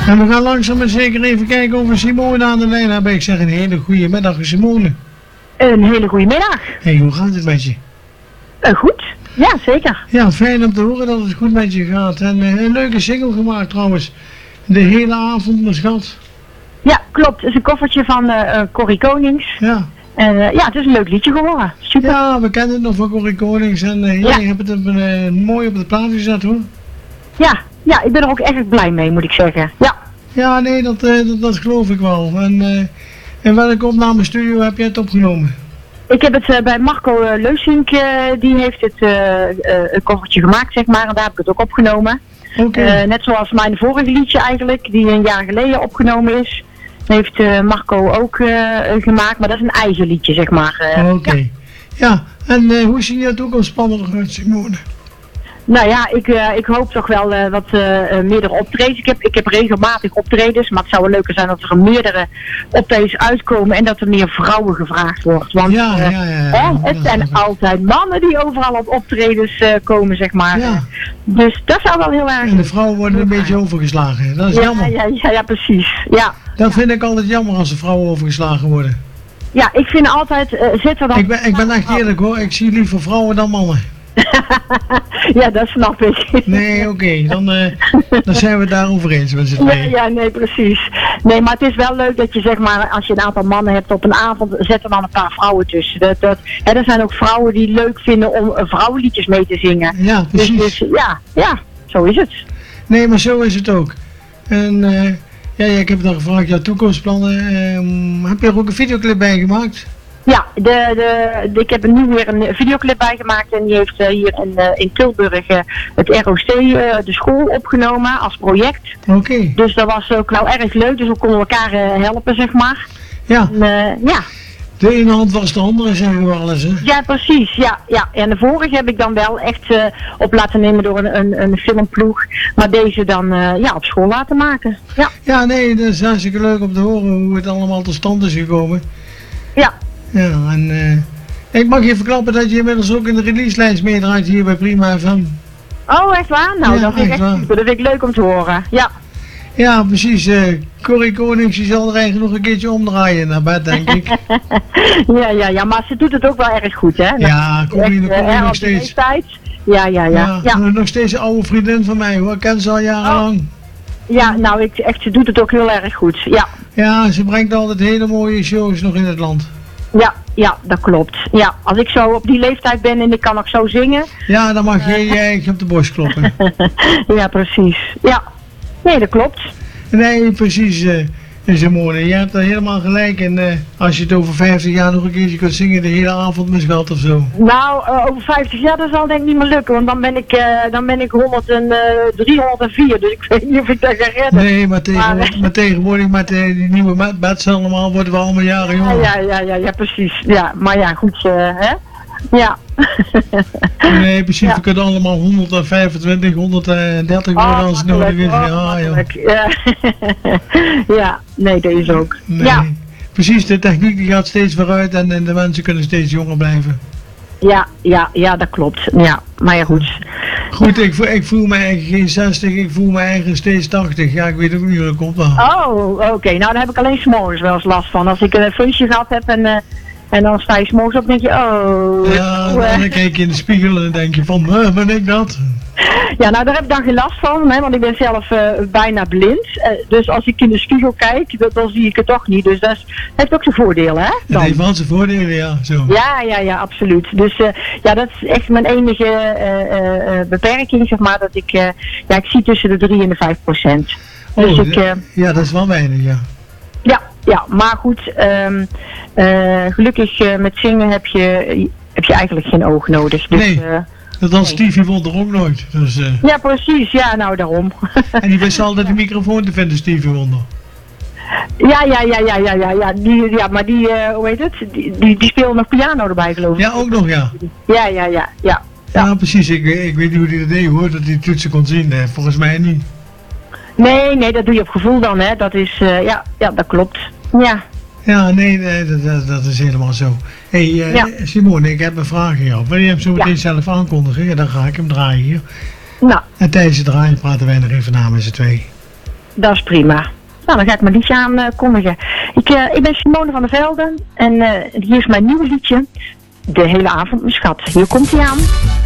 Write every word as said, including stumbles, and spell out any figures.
En we gaan langzaam maar zeker even kijken of we Simone aan de lijn hebben. Ik zeg een hele goede middag, Simone. Een hele goede middag. Hé, hey, hoe gaat het met je? Uh, goed, ja zeker. Ja, fijn om te horen dat het goed met je gaat. En uh, een leuke single gemaakt trouwens. De hele avond, mijn schat. Ja, klopt. Het is een koffertje van uh, Corrie Konings. Ja. En uh, ja, het is een leuk liedje geworden. Super. Ja, we kennen het nog van Corrie Konings. En uh, ja. jij hebt het op een, uh, mooi op de plaat gezet hoor. Ja, ja, ik ben er ook erg blij mee moet ik zeggen. Ja. Ja, nee, dat, uh, dat, dat geloof ik wel. En uh, in welke opnamestudio heb jij het opgenomen? Ik heb het uh, bij Marco uh, Leusink, uh, die heeft het uh, uh, een koffertje gemaakt zeg maar. En daar heb ik het ook opgenomen. Okay. Uh, net zoals mijn vorige liedje eigenlijk, die een jaar geleden opgenomen is. Heeft uh, Marco ook uh, gemaakt, maar dat is een eigen liedje zeg maar. Uh, Oké. Okay. Ja. ja, en uh, hoe zie je het toekomstplannen eruit, Simone? Nou ja, ik, uh, ik hoop toch wel uh, wat uh, meerdere optredens. Ik heb, ik heb regelmatig optredens, maar het zou wel leuker zijn dat er meerdere optredens uitkomen en dat er meer vrouwen gevraagd wordt. Want ja, uh, ja, ja, ja, hè, ja, het zijn altijd mannen die overal op optredens uh, komen, zeg maar. Ja. Dus dat zou wel heel erg... En de vrouwen worden een beetje overgeslagen, dat is ja, jammer. Ja, ja, ja, precies. Ja. Dat vind ik altijd jammer als de vrouwen overgeslagen worden. Ja, ik vind altijd, uh, zit er dan... Ik ben, ik ben echt eerlijk hoor, ik zie liever vrouwen dan mannen. Ja, dat snap ik. Nee, oké, okay. dan, uh, dan zijn we het daarover eens met z'n tweeën. Ja, ja, nee, precies. Nee, maar het is wel leuk dat je zeg maar, als je een aantal mannen hebt op een avond, zet er dan een paar vrouwen tussen. Dat, dat, hè, er zijn ook vrouwen die leuk vinden om uh, vrouwenliedjes mee te zingen. Ja, precies. Dus, dus ja, ja, zo is het. Nee, maar zo is het ook. En uh, ja, ja, ik heb dan gevraagd, jouw toekomstplannen, uh, heb je er ook een videoclip bij gemaakt? Ja, de, de, de, ik heb er nu weer een videoclip bij gemaakt en die heeft uh, hier in, uh, in Tilburg uh, het R O C, uh, de school, opgenomen als project. Oké. Okay. Dus dat was ook wel erg leuk, dus we konden elkaar uh, helpen, zeg maar. Ja. En, uh, ja. De ene hand was de andere, zeggen we wel eens, hè? Ja, precies, ja, ja. En de vorige heb ik dan wel echt uh, op laten nemen door een, een, een filmploeg, maar deze dan uh, ja, op school laten maken. Ja. Ja, nee, dat is hartstikke leuk om te horen hoe het allemaal tot stand is gekomen. Ja. Ja, en uh, ik mag je verklappen dat je inmiddels ook in de releaselijst meedraait hier bij Prima F M. Oh, echt waar? Nou, ja, dat vind ik echt waar. Super. Dat vind ik leuk om te horen. Ja. Ja, precies. Uh, Corrie Konings, die zal er eigenlijk nog een keertje omdraaien naar bed, denk ik. ja, ja, ja, maar ze doet het ook wel erg goed, hè? Ja, Corrie, echt, Corrie uh, nog steeds. Ja, ja, ja. ja, ja. Nog steeds een oude vriendin van mij, hoor. Ik ken ze al jarenlang. Oh. Ja, nou, ik, echt, ze doet het ook heel erg goed, ja. Ja, ze brengt altijd hele mooie shows nog in het land. Ja, ja, dat klopt. Ja, als ik zo op die leeftijd ben en ik kan nog zo zingen. Ja, dan mag je jij op de borst kloppen. Ja, precies. Ja, nee, dat klopt. Nee, precies, uh, Simone. Je hebt er helemaal gelijk. En uh, als je het over vijftig jaar nog een keertje kunt zingen, de hele avond met schat of zo. Nou, uh, over vijftig jaar, dat zal denk ik niet meer lukken. Want dan ben ik, uh, dan ben ik honderd en, uh, driehonderdvier. Dus ik weet niet of ik dat ga redden. Nee, maar tegenwoordig, maar, maar tegenwoordig met uh, die nieuwe beds allemaal worden we allemaal jaren jonger. Ja, ja, ja, ja, precies. Ja, maar ja, goed, uh, hè. Ja. Nee, precies. Ja. We kunnen allemaal honderdvijfentwintig, honderddertig worden oh, als het nodig is. Oh, ja, joh. Ja. Ja, nee, deze ook. Nee. Ja. Precies, de techniek die gaat steeds vooruit en, en de mensen kunnen steeds jonger blijven. Ja, ja, ja, dat klopt. Ja, maar ja, goed. Goed, ik, ik voel me eigenlijk geen zestig, ik voel me eigenlijk steeds tachtig. Ja, ik weet ook niet hoe dat komt. Maar. Oh, oké. Okay. Nou, daar heb ik alleen 's morgens wel eens last van. Als ik een functie gehad heb en... Uh, En dan sta je 's morgens op en denk je, oh... Ja, dan kijk je in de spiegel en dan denk je van, uh, ben ik dat? Ja, nou daar heb ik dan geen last van, hè, want ik ben zelf uh, bijna blind. Uh, dus als ik in de spiegel kijk, dat, dan zie ik het toch niet. Dus dat is, heeft ook zijn voordelen, hè? Dat heeft wel zijn voordelen, ja. Zo. Ja, ja, ja, absoluut. Dus uh, ja, dat is echt mijn enige uh, uh, beperking, zeg maar, dat ik... Uh, ja, ik zie tussen de drie en de vijf procent. Dus oh, ik, uh, ja, dat is wel weinig, ja. Ja, ja, maar goed, um, uh, gelukkig uh, met zingen heb je, heb je eigenlijk geen oog nodig. Dus, nee, uh, dat had Stevie Wonder ook nooit. Dus, uh... Ja, precies, ja, nou daarom. En die wist altijd de microfoon te vinden, Stevie Wonder. Ja, ja, ja, ja, ja, ja, ja, die, ja maar die, uh, hoe heet het, die, die, die speelde nog piano erbij geloof ik. Ja, ook nog, ja. Ja, ja, ja, ja. Ja, ja precies, ik, ik weet niet hoe die dat deed hoor, dat hij toetsen kon zien, hè. Volgens mij niet. Nee, nee, dat doe je op gevoel dan, hè. Dat is, uh, ja, ja, dat klopt. Ja. Ja, nee, nee dat, dat, dat is helemaal zo. Hé, hey, uh, ja. Simone, ik heb een vraag aan jou. Wil je hem zo meteen ja. zelf aankondigen? Ja, dan ga ik hem draaien hier. Nou. En tijdens het draaien praten wij nog even na met z'n twee. Dat is prima. Nou, dan ga ik mijn liedje aankondigen. Ik, uh, ik ben Simone van der Velde en uh, hier is mijn nieuwe liedje. De hele avond, mijn schat. Hier komt hij aan.